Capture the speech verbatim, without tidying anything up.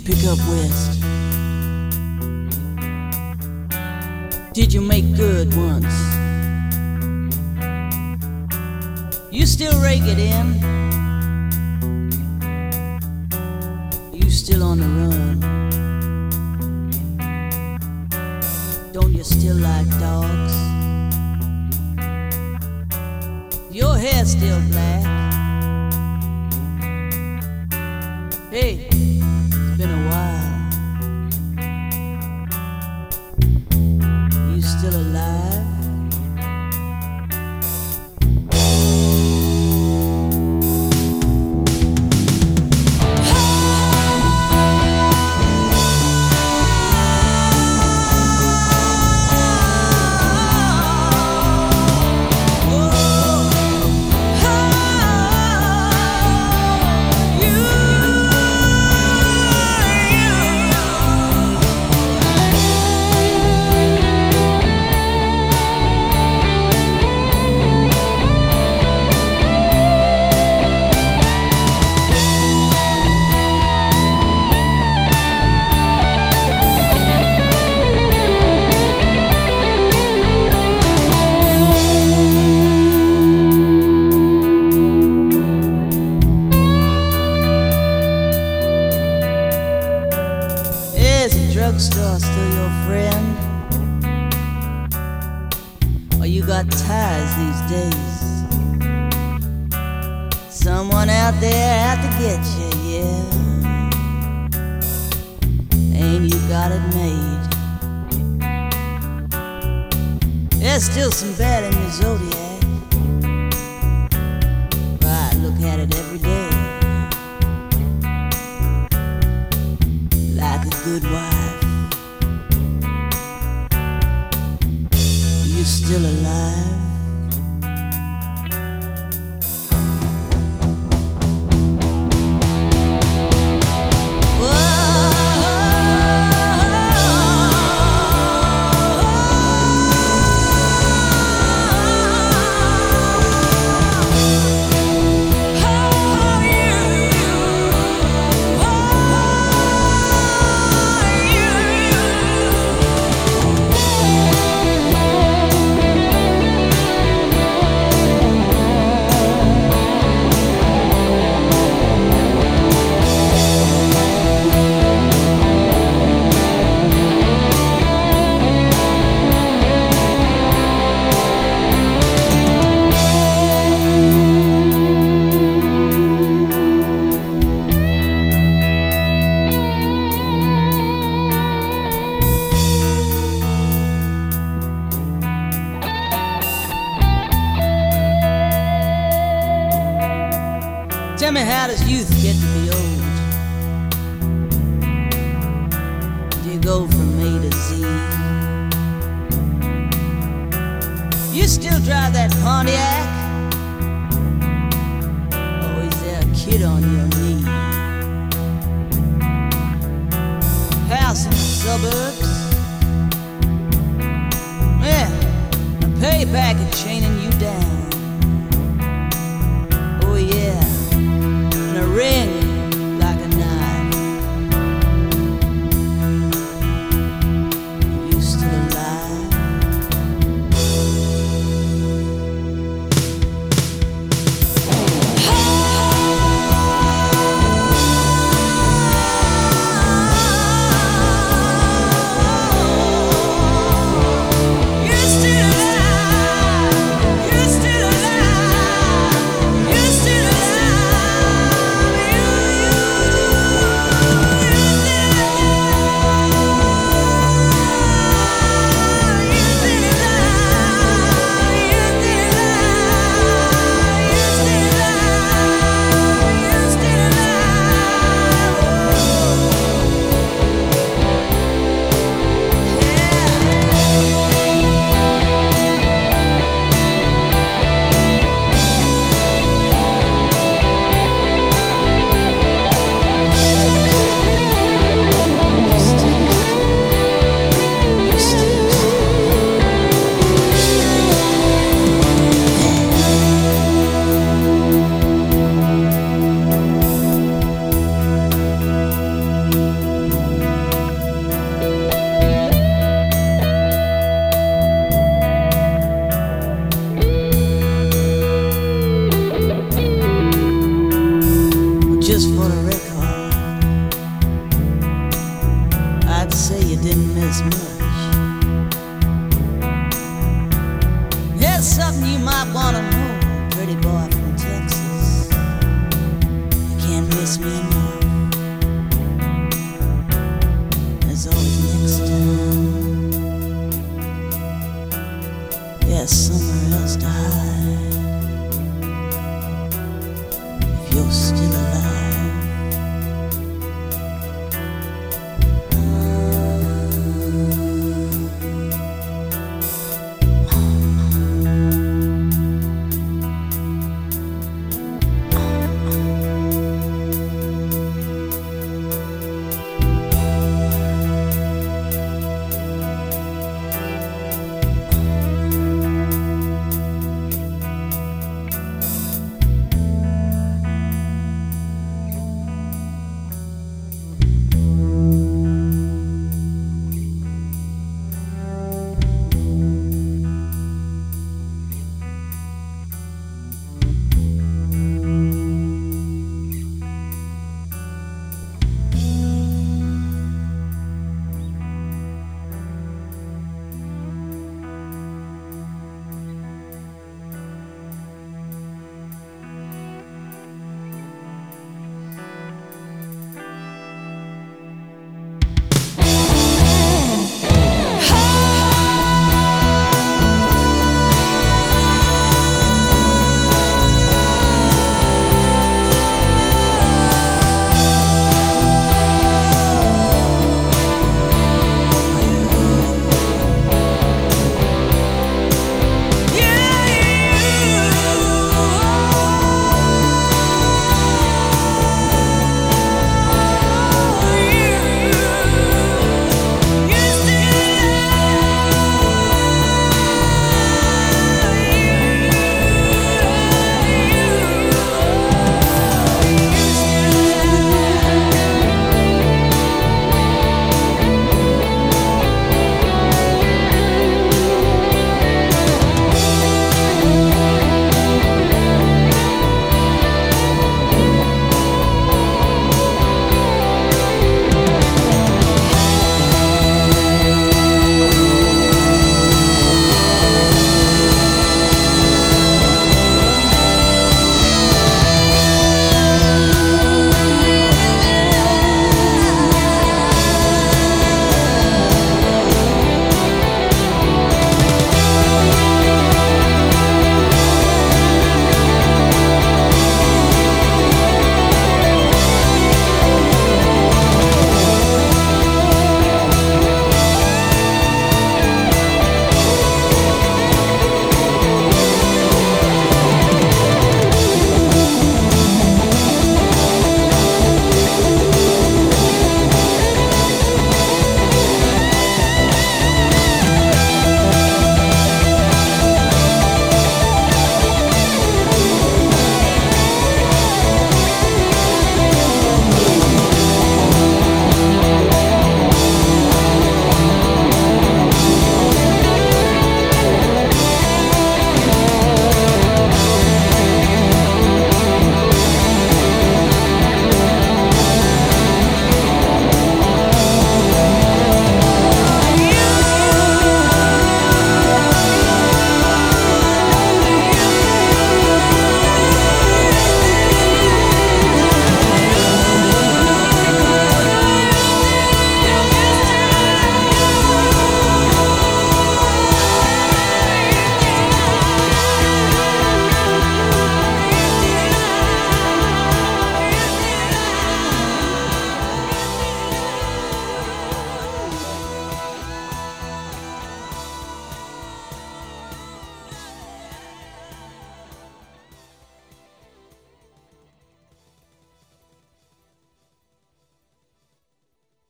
pick up west? Did you make good once? You still rake it in? You still on the run? Don't you still like dogs? Your hair's still black. Hey, it's been a while. You still alive? Drugstore still your friend? Or you got ties these days? Someone out there out to get you, yeah. Ain't you got it made? There's still some bad in your zodiac. Right, look at it every day. Like a good wife. You're still alive. Tell me, how does youth get to be old? Do you go from A to Z? You still drive that Pontiac? Or is there a kid on your knee? House in the suburbs? Yeah, a pay packet chaining you down. Oh yeah, a ring like a knife. You still alive? You're still alive. You're still just for the record, I'd say you didn't miss much. Here's something you might want to know, pretty boy from Texas. You can't miss me enough. There's always next time. There's somewhere else to hide. If you're still